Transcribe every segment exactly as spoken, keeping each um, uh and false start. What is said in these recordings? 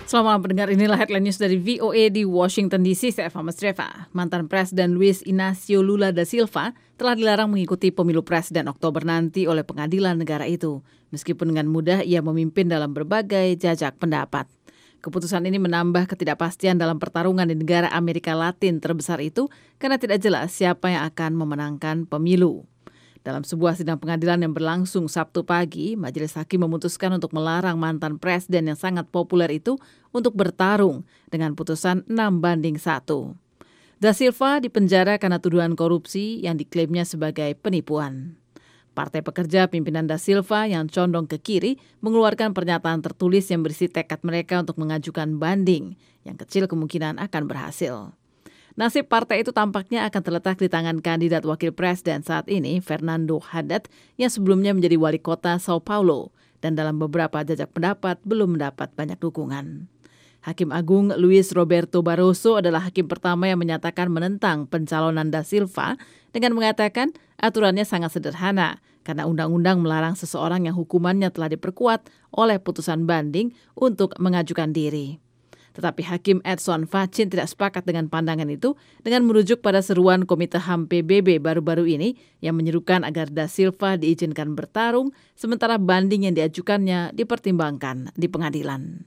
Selamat malam pendengar, inilah headline news dari V O A di Washington D C. Saya Eva Masreva. Mantan Presiden Luiz Inácio Lula da Silva telah dilarang mengikuti pemilu presiden Oktober nanti oleh pengadilan negara itu. Meskipun dengan mudah ia memimpin dalam berbagai jajak pendapat. Keputusan ini menambah ketidakpastian dalam pertarungan di negara Amerika Latin terbesar itu karena tidak jelas siapa yang akan memenangkan pemilu. Dalam sebuah sidang pengadilan yang berlangsung Sabtu pagi, majelis hakim memutuskan untuk melarang mantan presiden yang sangat populer itu untuk bertarung dengan putusan enam banding satu. Da Silva dipenjara karena tuduhan korupsi yang diklaimnya sebagai penipuan. Partai Pekerja pimpinan Da Silva yang condong ke kiri mengeluarkan pernyataan tertulis yang berisi tekad mereka untuk mengajukan banding yang kecil kemungkinan akan berhasil. Nasib partai itu tampaknya akan terletak di tangan kandidat wakil presiden saat ini, Fernando Haddad, yang sebelumnya menjadi wali kota Sao Paulo dan dalam beberapa jajak pendapat belum mendapat banyak dukungan. Hakim Agung Luis Roberto Barroso adalah hakim pertama yang menyatakan menentang pencalonan Da Silva dengan mengatakan aturannya sangat sederhana karena undang-undang melarang seseorang yang hukumannya telah diperkuat oleh putusan banding untuk mengajukan diri. Tetapi Hakim Edson Fachin tidak sepakat dengan pandangan itu dengan merujuk pada seruan Komite H A M P B B baru-baru ini yang menyerukan agar Da Silva diizinkan bertarung sementara banding yang diajukannya dipertimbangkan di pengadilan.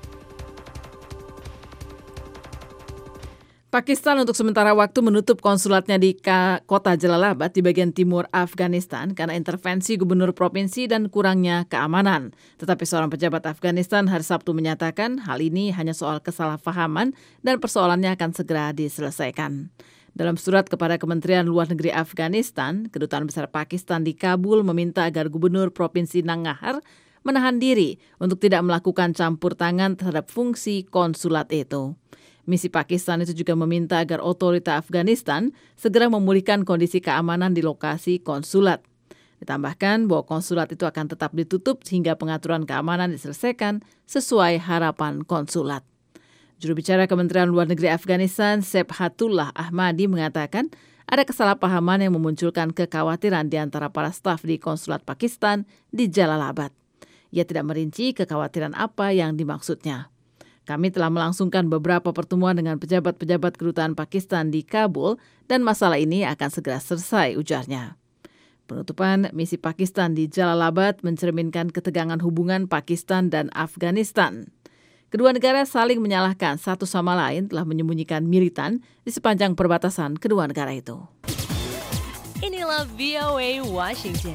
Pakistan untuk sementara waktu menutup konsulatnya di kota Jalalabad di bagian timur Afghanistan karena intervensi gubernur provinsi dan kurangnya keamanan. Tetapi seorang pejabat Afghanistan hari Sabtu menyatakan hal ini hanya soal kesalahpahaman dan persoalannya akan segera diselesaikan. Dalam surat kepada Kementerian Luar Negeri Afghanistan, Kedutaan Besar Pakistan di Kabul meminta agar gubernur provinsi Nangarhar menahan diri untuk tidak melakukan campur tangan terhadap fungsi konsulat itu. Misi Pakistan itu juga meminta agar otorita Afghanistan segera memulihkan kondisi keamanan di lokasi konsulat. Ditambahkan bahwa konsulat itu akan tetap ditutup sehingga pengaturan keamanan diselesaikan sesuai harapan konsulat. Juru bicara Kementerian Luar Negeri Afghanistan, Sebhatullah Ahmadi, mengatakan ada kesalahpahaman yang memunculkan kekhawatiran di antara para staf di konsulat Pakistan di Jalalabad. Ia tidak merinci kekhawatiran apa yang dimaksudnya. Kami telah melangsungkan beberapa pertemuan dengan pejabat-pejabat kedutaan Pakistan di Kabul dan masalah ini akan segera selesai, ujarnya. Penutupan misi Pakistan di Jalalabad mencerminkan ketegangan hubungan Pakistan dan Afghanistan. Kedua negara saling menyalahkan satu sama lain telah menyembunyikan militan di sepanjang perbatasan kedua negara itu. Inilah V O A Washington.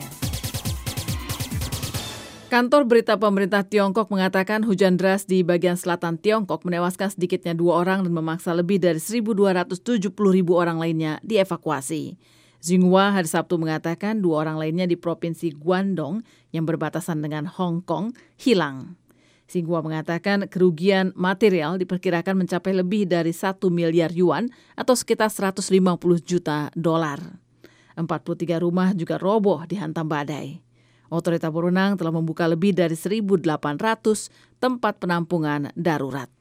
Kantor berita pemerintah Tiongkok mengatakan hujan deras di bagian selatan Tiongkok menewaskan sedikitnya dua orang dan memaksa lebih dari seribu dua ratus tujuh puluh ribu orang lainnya dievakuasi. Xinhua hari Sabtu mengatakan dua orang lainnya di Provinsi Guangdong yang berbatasan dengan Hong Kong hilang. Xinhua mengatakan kerugian material diperkirakan mencapai lebih dari satu miliar yuan atau sekitar seratus lima puluh juta dolar. empat puluh tiga rumah juga roboh dihantam badai. Otoritas berwenang telah membuka lebih dari seribu delapan ratus tempat penampungan darurat.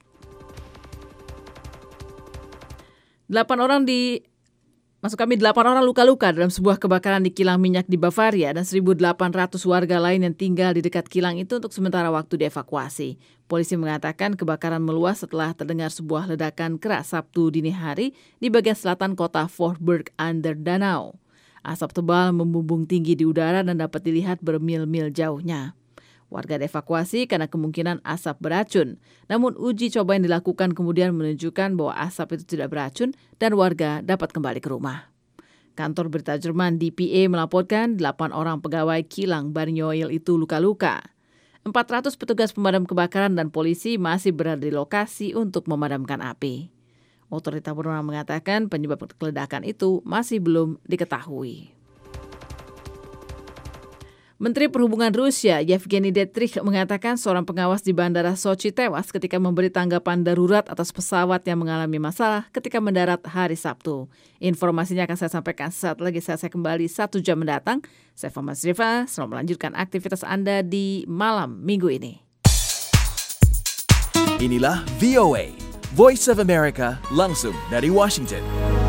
Delapan orang di Masuk kami delapan orang luka-luka dalam sebuah kebakaran di kilang minyak di Bavaria dan seribu delapan ratus warga lain yang tinggal di dekat kilang itu untuk sementara waktu dievakuasi. Polisi mengatakan kebakaran meluas setelah terdengar sebuah ledakan keras Sabtu dini hari di bagian selatan kota Fortburg an der Donau. Asap tebal membumbung tinggi di udara dan dapat dilihat bermil-mil jauhnya. Warga dievakuasi karena kemungkinan asap beracun. Namun uji coba yang dilakukan kemudian menunjukkan bahwa asap itu tidak beracun dan warga dapat kembali ke rumah. Kantor berita Jerman D P A melaporkan delapan orang pegawai kilang Bernioil itu luka-luka. empat ratus petugas pemadam kebakaran dan polisi masih berada di lokasi untuk memadamkan api. Otoritas berwenang mengatakan penyebab keledakan itu masih belum diketahui. Menteri Perhubungan Rusia Yevgeny Detrich mengatakan seorang pengawas di Bandara Sochi tewas ketika memberi tanggapan darurat atas pesawat yang mengalami masalah ketika mendarat hari Sabtu. Informasinya akan saya sampaikan saat lagi saya, saya kembali satu jam mendatang. Saya Eva Masreva, selamat melanjutkan aktivitas Anda di malam minggu ini. Inilah V O A, Voice of America, langsung dari Washington.